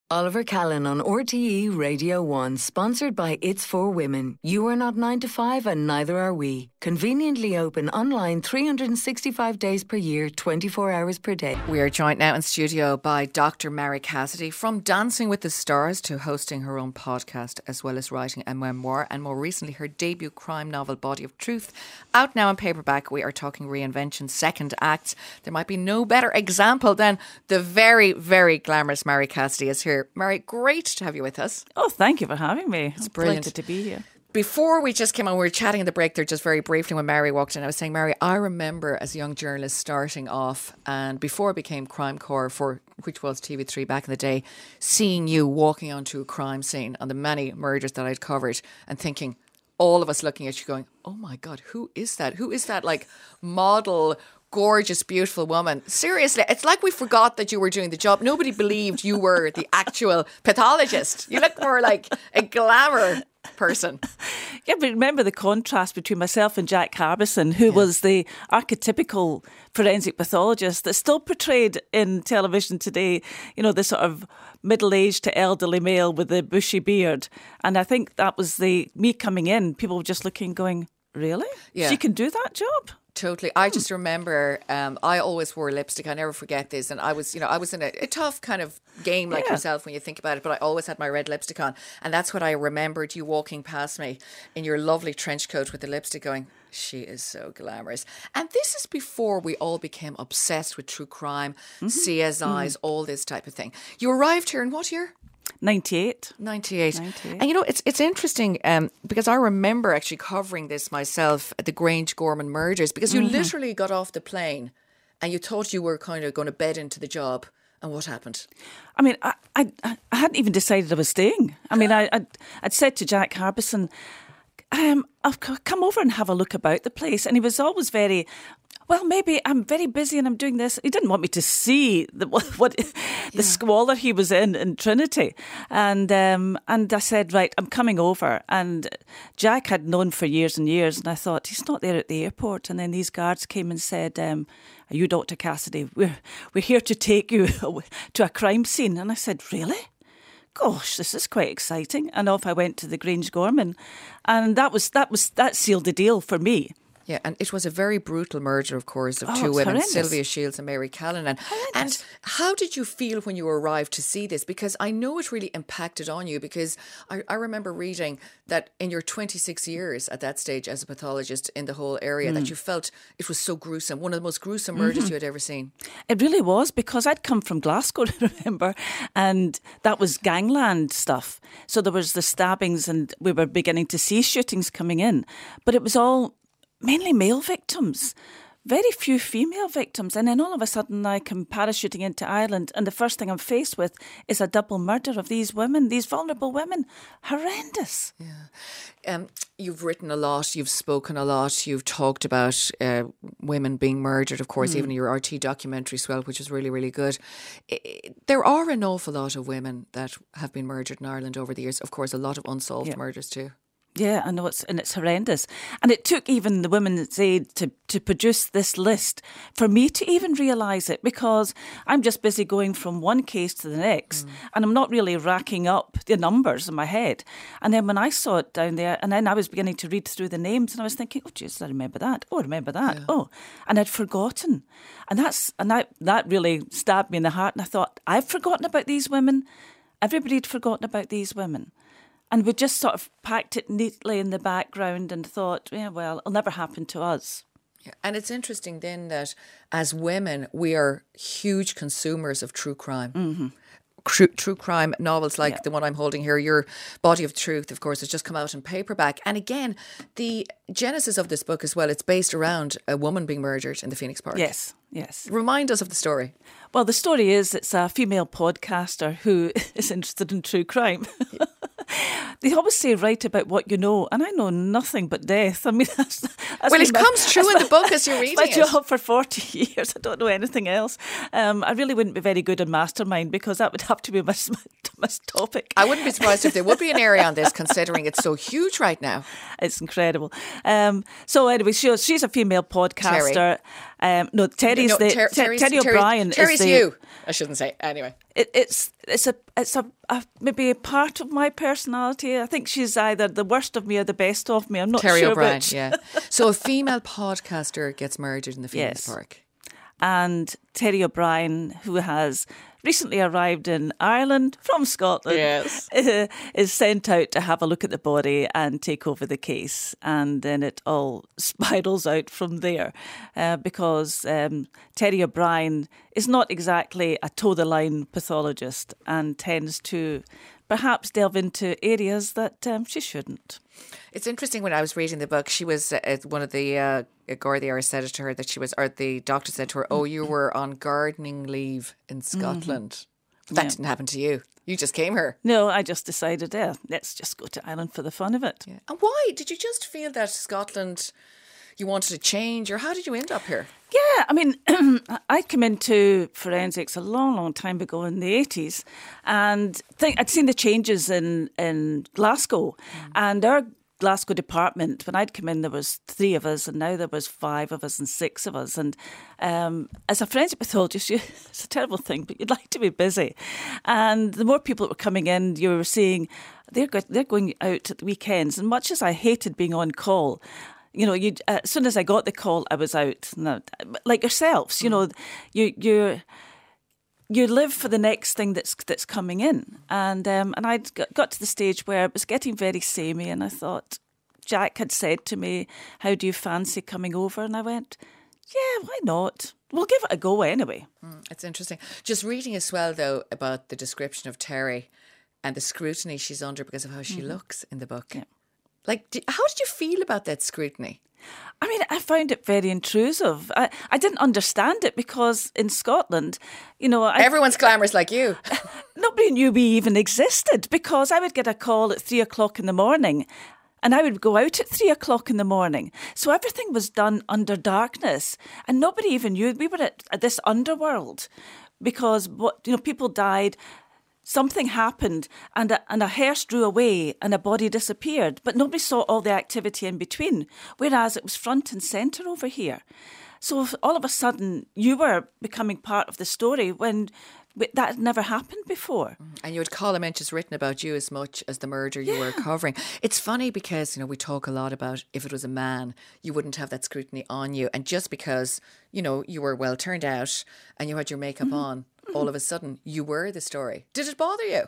Oliver Callan on RTE Radio 1, sponsored by It's For Women. You are not 9 to 5 and neither are we. Conveniently open online 365 days per year, 24 hours per day. We are joined now in studio by Dr. Mary Cassidy, from Dancing with the Stars to hosting her own podcast, as well as writing a memoir, and more recently her debut crime novel, Body of Truth. Out now in paperback, we are talking Reinvention's second act. There might be no better example than the very, very glamorous Mary Cassidy is here. Mary, great to have you with us. Oh, thank you for having me. It's brilliant. Delighted to be here. Before we just came on, we were chatting in the break there just very briefly when Mary walked in. I was saying, Mary, I remember as a young journalist starting off, and before I became Crime Corps, which was TV3 back in the day, seeing you walking onto a crime scene on the many murders that I'd covered and thinking, all of us looking at you going, oh my God, who is that? Who is that like model, gorgeous, beautiful woman? Seriously, it's like we forgot that you were doing the job. Nobody believed you were the actual pathologist. You look more like a glamour person. Yeah, but remember the contrast between myself and Jack Harbison, who was the archetypical forensic pathologist that's still portrayed in television today, you know, the sort of middle-aged to elderly male with the bushy beard. And I think that was me coming in, people were just looking going, really? Yeah. She can do that job? Totally. I just remember I always wore lipstick. I never forget this. And I was in a tough kind of game like yourself when you think about it, but I always had my red lipstick on. And that's what I remembered, you walking past me in your lovely trench coat with the lipstick going, she is so glamorous. And this is before we all became obsessed with true crime, CSIs, all this type of thing. You arrived here in what year? 98. And you know, it's interesting because I remember actually covering this myself at the Grange Gorman murders, because you literally got off the plane and you thought you were kind of going to bed into the job. And what happened? I mean, I hadn't even decided I was staying. I mean, I'd said to Jack Harbison, I'll come over and have a look about the place. And he was always very, well, maybe I'm very busy and I'm doing this. He didn't want me to see the squalor he was in Trinity. And I said, right, I'm coming over. And Jack had known for years and years. And I thought, he's not there at the airport. And then these guards came and said, are you Dr. Cassidy? We're here to take you to a crime scene. And I said, really? Gosh, this is quite exciting. And off I went to the Grange Gorman. And that sealed the deal for me. Yeah, and it was a very brutal murder, of course, of two women, horrendous. Sylvia Shields and Mary Callanan. And how did you feel when you arrived to see this? Because I know it really impacted on you, because I remember reading that in your 26 years at that stage as a pathologist in the whole area, that you felt it was so gruesome, one of the most gruesome murders you had ever seen. It really was, because I'd come from Glasgow, remember, and that was gangland stuff. So there was the stabbings and we were beginning to see shootings coming in. But it was all mainly male victims, very few female victims. And then all of a sudden I come parachuting into Ireland and the first thing I'm faced with is a double murder of these women, these vulnerable women. Horrendous. Yeah. You've written a lot, you've spoken a lot, you've talked about women being murdered, of course, even in your RT documentary, Swell, which is really, really good. There are an awful lot of women that have been murdered in Ireland over the years. Of course, a lot of unsolved murders too. Yeah, I know, it's horrendous. And it took even the Women's Aid to produce this list for me to even realise it, because I'm just busy going from one case to the next and I'm not really racking up the numbers in my head. And then when I saw it down there, and then I was beginning to read through the names and I was thinking, oh, Jesus, I remember that. Oh, I remember that. Yeah. Oh, and I'd forgotten. And that really stabbed me in the heart. And I thought, I've forgotten about these women. Everybody had forgotten about these women. And we just sort of packed it neatly in the background and thought, yeah, well, it'll never happen to us. Yeah. And it's interesting then that as women, we are huge consumers of true crime. True crime novels like the one I'm holding here, your Body of Truth, of course, has just come out in paperback. And again, the genesis of this book as well, it's based around a woman being murdered in the Phoenix Park. Yes. Remind us of the story. Well, the story is it's a female podcaster who is interested in true crime. They always say, write about what you know, and I know nothing but death. I mean, that's well, it comes true in the book as you're reading it. My job for 40 years, I don't know anything else. I really wouldn't be very good at Mastermind, because that would have to be my topic. I wouldn't be surprised if there would be an area on this, considering it's so huge right now. It's incredible. So anyway, she's a female podcaster. No, Terry's Terry O'Brien. Terry's you. I shouldn't say. Anyway, it's a maybe a part of my personality. I think she's either the worst of me or the best of me. I'm not Terry sure O'Brien. which. Yeah. So a female podcaster gets murdered in the Phoenix Park. And Terry O'Brien, who has recently arrived in Ireland from Scotland, is sent out to have a look at the body and take over the case. And then it all spirals out from there because Terry O'Brien is not exactly a toe-the-line pathologist and tends to perhaps delve into areas that she shouldn't. It's interesting, when I was reading the book, she was one of the Gardaí said it to her that she was, or the doctor said to her, "Oh, you were on gardening leave in Scotland." But that didn't happen to you. You just came here. No, I just decided, let's just go to Ireland for the fun of it. Yeah. And why? Did you just feel that Scotland, you wanted to change, or how did you end up here? Yeah, I mean, I'd come into forensics a long, long time ago in the 80s, and I'd seen the changes in Glasgow, and our Glasgow department, when I'd come in, there was 3 of us, and now there was 5 of us and 6 of us. And as a forensic pathologist, it's a terrible thing, but you'd like to be busy. And the more people that were coming in, you were seeing they're going out at the weekends. And much as I hated being on call, you know, as soon as I got the call, I was out. Now, like yourselves, you know, you live for the next thing that's coming in. And I'd got to the stage where it was getting very samey, and I thought, Jack had said to me, "How do you fancy coming over?" And I went, "Yeah, why not? We'll give it a go anyway." It's interesting. Just reading as well, though, about the description of Terry and the scrutiny she's under because of how she looks in the book. Yeah. Like, how did you feel about that scrutiny? I mean, I found it very intrusive. I didn't understand it because in Scotland, you know... Everyone's glamorous like you. Nobody knew we even existed because I would get a call at 3 o'clock in the morning and I would go out at 3 o'clock in the morning. So everything was done under darkness and nobody even knew. We were at this underworld because people died... Something happened and a hearse drew away and a body disappeared, but nobody saw all the activity in between, whereas it was front and centre over here. So all of a sudden you were becoming part of the story when that had never happened before. And you had column inches written about you as much as the murder you were covering. It's funny because, you know, we talk a lot about if it was a man, you wouldn't have that scrutiny on you. And just because, you know, you were well turned out and you had your makeup on, all of a sudden you were the story. Did it bother you?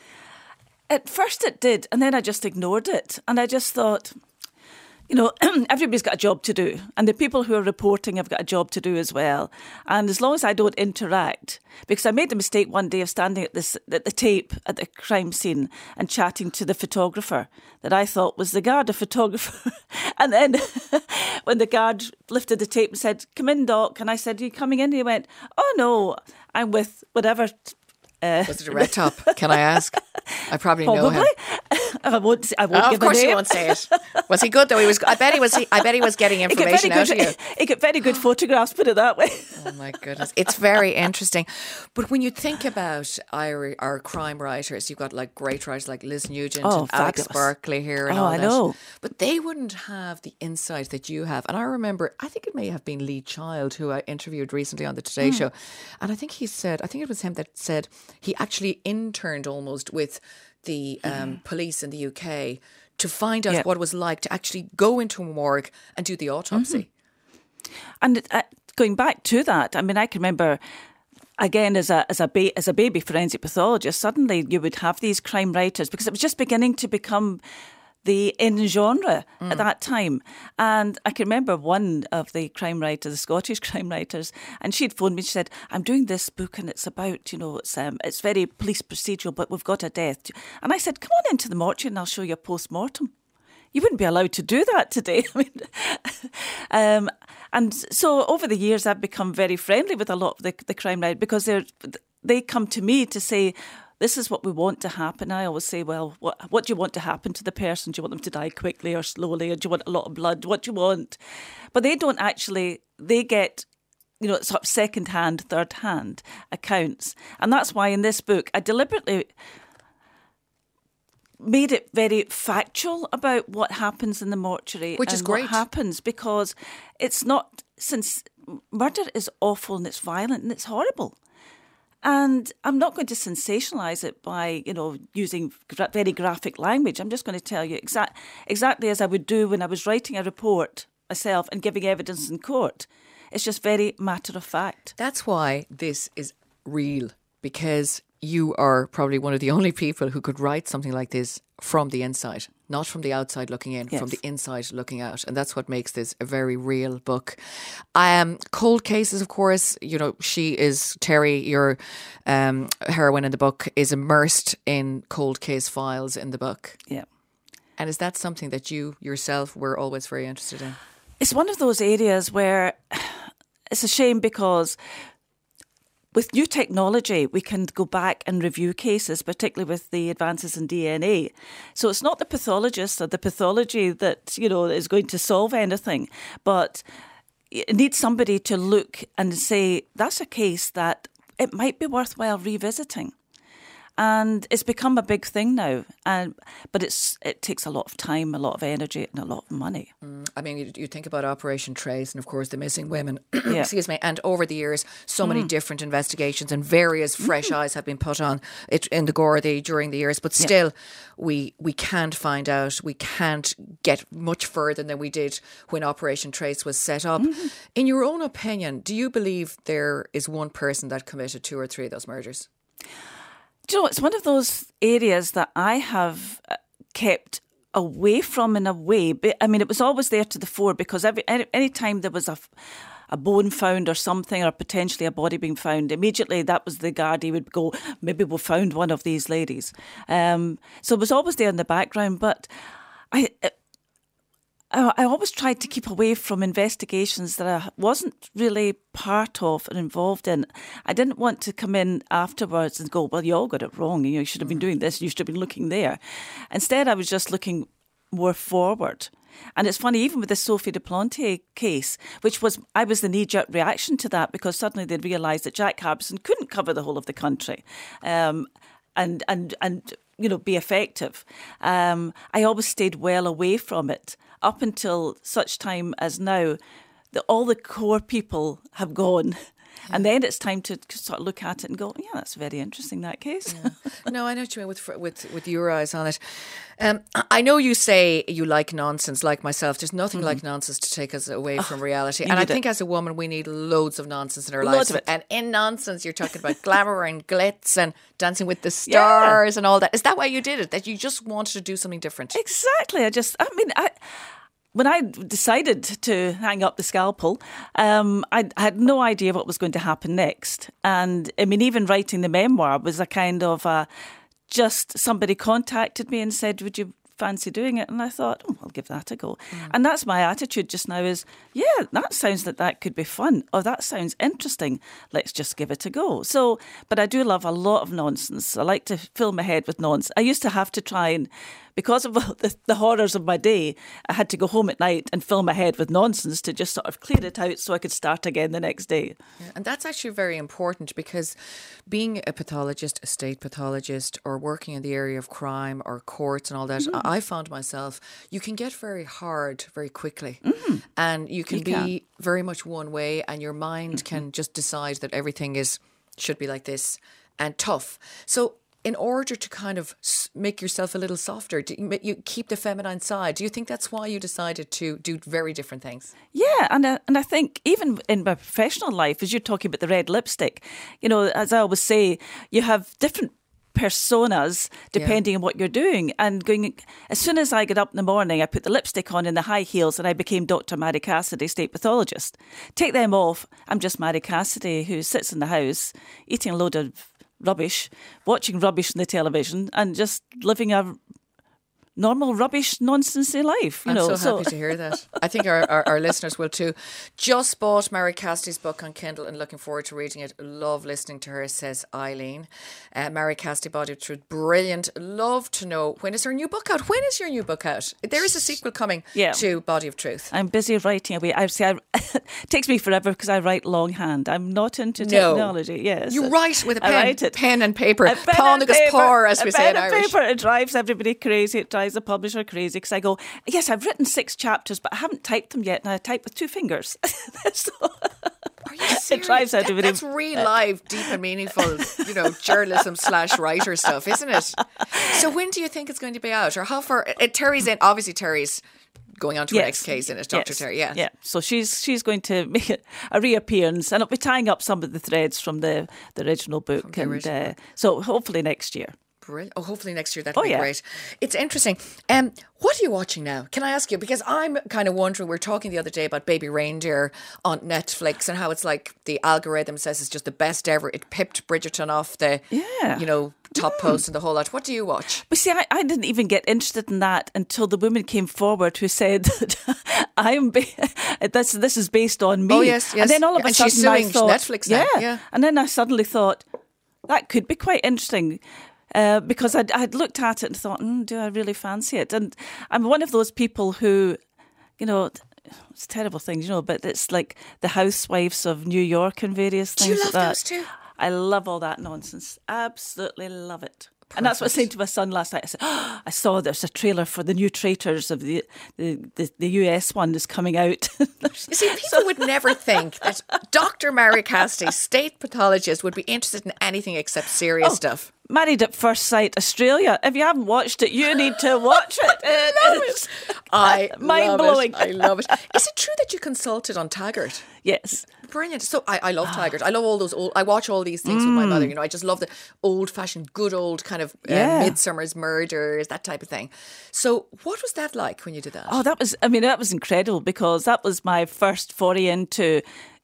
At first it did, and then I just ignored it. And I just thought, you know, everybody's got a job to do. And the people who are reporting have got a job to do as well. And as long as I don't interact, because I made the mistake one day of standing at the tape at the crime scene and chatting to the photographer that I thought was the Garda photographer. And then when the guard lifted the tape and said, "Come in, Doc," and I said, "Are you coming in?" And he went, "Oh, no, I'm with whatever." Was it a red top? Can I ask? I probably know him. I won't give a name. Of course you won't say it. Was he good though? I bet he was getting information out of you. He got very good photographs, put it that way. Oh my goodness. It's very interesting. But when you think about our crime writers, you've got like great writers like Liz Nugent and Alex Barkley here and all that. I know. But they wouldn't have the insight that you have. And I remember, I think it may have been Lee Child, who I interviewed recently on the Today Show. And I think it was him that said he actually interned almost with the police in the UK to find out what it was like to actually go into a morgue and do the autopsy. And going back to that, I mean, I can remember, again, as a baby forensic pathologist, suddenly you would have these crime writers because it was just beginning to become the in genre at that time. And I can remember one of the crime writers, the Scottish crime writers, and she'd phoned me and she said, "I'm doing this book and it's about, you know, it's very police procedural, but we've got a death." And I said, "Come on into the mortuary and I'll show you a post-mortem." You wouldn't be allowed to do that today. I mean, and so over the years, I've become very friendly with a lot of the crime writers because they come to me to say, "This is what we want to happen." I always say, "Well, what do you want to happen to the person? Do you want them to die quickly or slowly? Or do you want a lot of blood? What do you want?" But they don't actually, they get, you know, sort of second-hand, third-hand accounts. And that's why in this book, I deliberately made it very factual about what happens in the mortuary. Which is great. What happens, because it's not, since murder is awful and it's violent and it's horrible. And I'm not going to sensationalise it by, using very graphic language. I'm just going to tell you exactly as I would do when I was writing a report myself and giving evidence in court. It's just very matter of fact. That's why this is real, because you are probably one of the only people who could write something like this from the inside, not from the outside looking in, from the inside looking out. And that's what makes this a very real book. Cold Cases, of course, she is, Terry, your heroine in the book, is immersed in cold case files in the book. Yeah. And is that something that you yourself were always very interested in? It's one of those areas where it's a shame, because with new technology, we can go back and review cases, particularly with the advances in DNA. So it's not the pathologist or the pathology that, is going to solve anything, but it needs somebody to look and say, that's a case that it might be worthwhile revisiting. And it's become a big thing now, but it takes a lot of time, a lot of energy and a lot of money. I mean, you think about Operation Trace and, of course, the missing women, excuse me, and over the years, so many different investigations and various fresh eyes have been put on it in the Gardaí during the years, but still we can't find out, we can't get much further than we did when Operation Trace was set up. In your own opinion, do you believe there is one person that committed 2 or 3 of those murders? Do you know, it's one of those areas that I have kept away from in a way. But, I mean, it was always there to the fore, because any time there was a bone found or something, or potentially a body being found, immediately that was the Gardaí would go, maybe we'll found one of these ladies. So it was always there in the background. But I always tried to keep away from investigations that I wasn't really part of and involved in. I didn't want to come in afterwards and go, well, you all got it wrong. You should have been doing this. You should have been looking there. Instead, I was just looking more forward. And it's funny, even with the Sophie Duplantier case, I was the knee-jerk reaction to that, because suddenly they'd realised that Jack Harbison couldn't cover the whole of the country. And be effective. I always stayed well away from it up until such time as now that all the core people have gone. And then it's time to sort of look at it and go, yeah, that's very interesting, that case. Yeah. No, I know what you mean with your eyes on it. I know you say you like nonsense, like myself. There's nothing like nonsense to take us away from reality. And I think as a woman, we need loads of nonsense in our lives. Of it. And in nonsense, you're talking about glamour and glitz and Dancing with the Stars and all that. Is that why you did it? That you just wanted to do something different? Exactly. When I decided to hang up the scalpel, I had no idea what was going to happen next. And I mean, even writing the memoir was a kind of just somebody contacted me and said, would you fancy doing it? And I thought, I'll give that a go. And that's my attitude just now is, yeah, that sounds like that could be fun. Or that sounds interesting. Let's just give it a go. So, but I do love a lot of nonsense. I like to fill my head with nonsense. I used to have to try and, because of the horrors of my day, I had to go home at night and fill my head with nonsense to just sort of clear it out so I could start again the next day. Yeah, and that's actually very important, because being a pathologist, a state pathologist, or working in the area of crime or courts and all that, I found myself, you can get very hard very quickly. And you can be very much one way, and your mind can just decide that everything should be like this and tough. So in order to kind of make yourself a little softer, you keep the feminine side. Do you think that's why you decided to do very different things? Yeah, and I think even in my professional life, as you're talking about the red lipstick, as I always say, you have different personas depending on what you're doing. And as soon as I get up in the morning, I put the lipstick on and the high heels, and I became Dr. Mary Cassidy, state pathologist. Take them off, I'm just Mary Cassidy, who sits in the house eating a load of rubbish, watching rubbish on the television, and just living a normal rubbish nonsensy life. I'm so happy to hear that. I think our listeners will too. Just bought Mary Cassidy's book on Kindle and looking forward to reading it. Love listening to her, says Eileen. Mary Cassidy, Body of Truth, brilliant. Love to know, when is her new book out? When is your new book out? There is a sequel coming to Body of Truth. I'm busy writing away. It takes me forever because I write longhand. I'm not into technology. Yes, you write with a pen and paper. As we say in Irish. It drives everybody crazy. It drives drives the publisher crazy because I go, yes, I've written 6 chapters, but I haven't typed them yet, and I type with 2 fingers. So, Are you serious? it drives out of it. That's real live, deep and meaningful, journalism / writer stuff, isn't it? So when do you think it's going to be out? Or how far? Terry's in, obviously Terry's going on to her next case in it, Dr. Terry, yeah. Yeah, so she's going to make a reappearance, and I'll be tying up some of the threads from the original book. So hopefully next year. Brilliant. Oh, hopefully next year. That'd be great. It's interesting. What are you watching now? Can I ask you? Because I'm kind of wondering, we were talking the other day about Baby Reindeer on Netflix and how it's like the algorithm says it's just the best ever. It pipped Bridgerton off the, top post and the whole lot. What do you watch? But see, I didn't even get interested in that until the woman came forward who said that this is based on me. Oh, yes. And then all of a sudden she's suing I thought, Netflix now. Yeah. And then I suddenly thought, that could be quite interesting. Because I'd looked at it and thought, do I really fancy it? And I'm one of those people who, it's terrible things, but it's like the Housewives of New York and various things. Do you love those too? I love all that nonsense. Absolutely love it. Perfect. And that's what I said to my son last night. I said, I saw there's a trailer for the new Traitors of the US one is coming out. You see, people would never think that Dr. Mary Cassidy, state pathologist, would be interested in anything except serious stuff. Married at First Sight Australia. If you haven't watched it, you need to watch it. I mind-blowing. I love it. Is it true that you consulted on Taggart? Yes. Brilliant. So I love Taggart. I love all those old, I watch all these things with my mother. I just love the old-fashioned, good old kind of Midsummer's Murders, that type of thing. So what was that like when you did that? Oh, that was incredible because that was my first foray into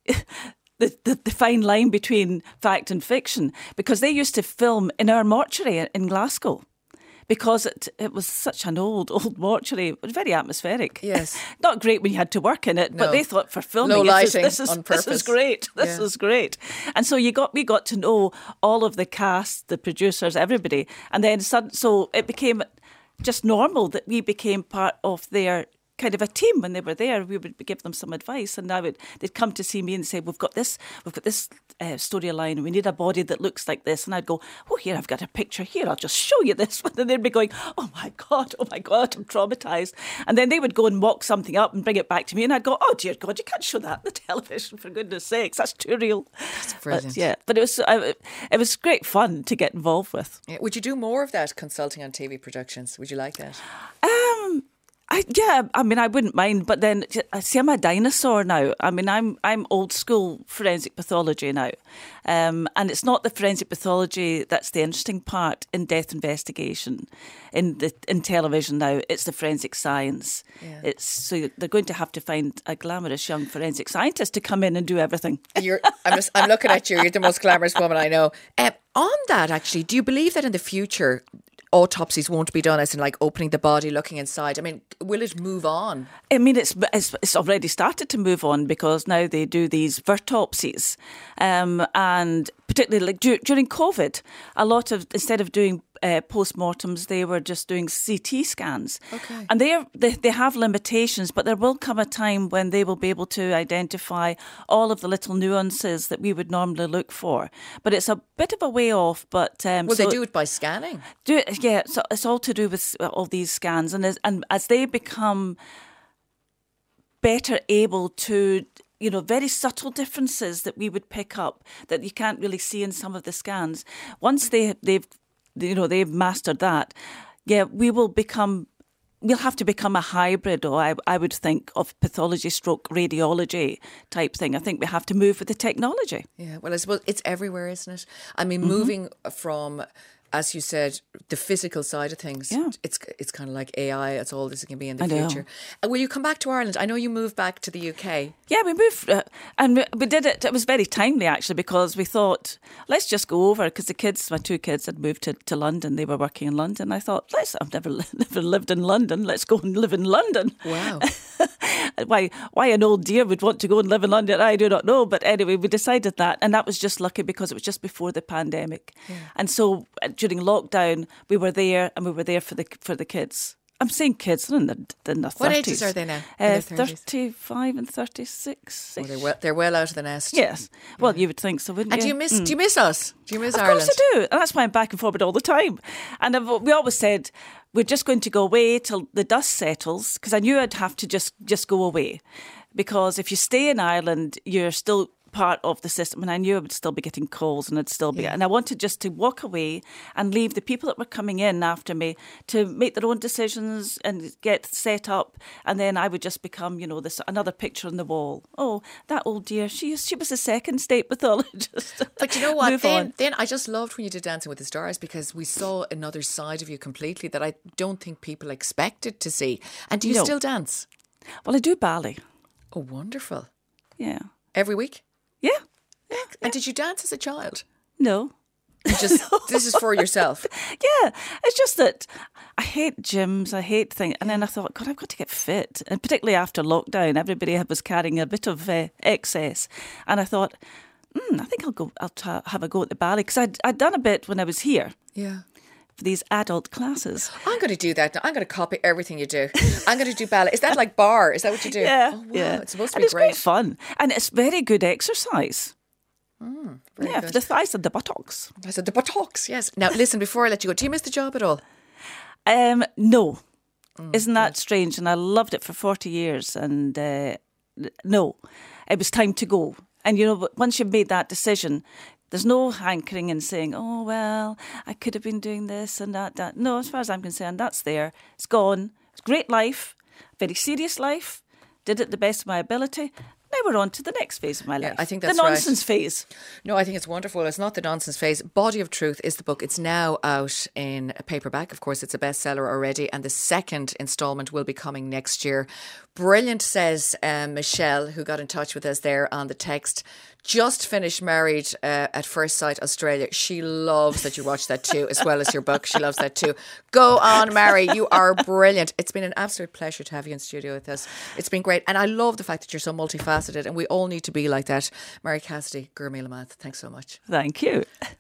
the fine line between fact and fiction, because they used to film in our mortuary in Glasgow. Because it was such an old mortuary, it was very atmospheric. Yes, not great when you had to work in it, but they thought for filming, low lighting this is on purpose. This is great. This is great. And so we got to know all of the cast, the producers, everybody, and then so it became just normal that we became part of their kind of a team. When they were there, we would give them some advice, and they'd come to see me and say, we've got this storyline, and we need a body that looks like this. And I'd go, oh, here, I've got a picture here, I'll just show you this. And they'd be going, oh my God, I'm traumatised. And then they would go and mock something up and bring it back to me, and I'd go, oh dear God, you can't show that on the television, for goodness sakes, that's too real. That's brilliant. But it was great fun to get involved with. Yeah. Would you do more of that, consulting on TV productions? Would you like that? I wouldn't mind, but then see, I'm a dinosaur now. I'm old school forensic pathology now, and it's not the forensic pathology that's the interesting part in death investigation in television now. It's the forensic science. Yeah. So they're going to have to find a glamorous young forensic scientist to come in and do everything. I'm looking at you. You're the most glamorous woman I know. On that, actually, do you believe that in the future autopsies won't be done as in like opening the body, looking inside? I mean, will it move on? I mean, it's already started to move on, because now they do these virtopsies, and particularly like during COVID, a lot of, instead of doing post-mortems, they were just doing CT scans. Okay. And they have limitations, but there will come a time when they will be able to identify all of the little nuances that we would normally look for. But it's a bit of a way off. But will they do it by scanning? Yeah, so it's all to do with all these scans, and as they become better able to, very subtle differences that we would pick up that you can't really see in some of the scans. Once they've mastered that, we'll have to become a hybrid, or I would think, of pathology stroke radiology type thing. I think we have to move with the technology. Yeah, well, I suppose it's everywhere, isn't it? I mean, moving from, as you said, the physical side of things, it's kind of like AI. It's all this can be in the future. Will you come back to Ireland? I know you moved back to the UK. Yeah, we moved, and we did it. It was very timely, actually, because we thought, let's just go over, because my 2 kids had moved to London. They were working in London. I thought, I've never lived in London. Let's go and live in London. Wow. Why an old dear would want to go and live in London, I do not know. But anyway, we decided that, and that was just lucky because it was just before the pandemic. Yeah. And so during lockdown, we were there, and we were there for the kids. I'm saying kids, they're in their 30s. What ages are they now? In their 30s? 35 and 36. Oh, they're well out of the nest. Yes. Well, you would think so, wouldn't And you? do you miss us? Do you miss Of Ireland? course I do. And that's why I'm back and forward all the time. And we always said, we're just going to go away till the dust settles, because I knew I'd have to just go away. Because if you stay in Ireland, you're still part of the system, and I knew I would still be getting calls, and I'd still be, and I wanted just to walk away and leave the people that were coming in after me to make their own decisions and get set up, and then I would just become, this another picture on the wall. Oh, that old dear, she was a second state with all. But you know what? Then I just loved when you did Dancing with the Stars, because we saw another side of you completely that I don't think people expected to see. And do you still dance? Well, I do ballet. Oh, wonderful! Yeah, every week. Yeah. And did you dance as a child? No. This is for yourself. Yeah. It's just that I hate gyms. I hate things. And then I thought, God, I've got to get fit. And particularly after lockdown, everybody was carrying a bit of excess. And I thought, I think I'll have a go at the ballet. Because I'd done a bit when I was here. Yeah. For these adult classes. I'm going to do that now. I'm going to copy everything you do. I'm going to do ballet. Is that like bar? Is that what you do? Yeah. Oh, wow. Yeah. It's supposed to and be it's great. Great fun. And it's very good exercise. Very for good. the thighs and the buttocks. I said the buttocks, yes. Now, listen, before I let you go, do you miss the job at all? No. Isn't that strange? And I loved it for 40 years. And no, it was time to go. And, once you've made that decision, there's no hankering and saying, oh, well, I could have been doing this and that. No, as far as I'm concerned, that's there. It's gone. It's a great life, very serious life. Did it the best of my ability. Now we're on to the next phase of my life. I think that's the nonsense phase. No, I think it's wonderful. It's not the nonsense phase. Body of Truth is the book. It's now out in a paperback. Of course, it's a bestseller already. And the second instalment will be coming next year. Brilliant, says Michelle, who got in touch with us there on the text. Just finished Married at First Sight Australia. She loves that you watch that too, as well as your book. She loves that too. Go on, Mary. You are brilliant. It's been an absolute pleasure to have you in studio with us. It's been great. And I love the fact that you're so multifaceted, and we all need to be like that. Mary Cassidy, Gurmila Math, thanks so much. Thank you.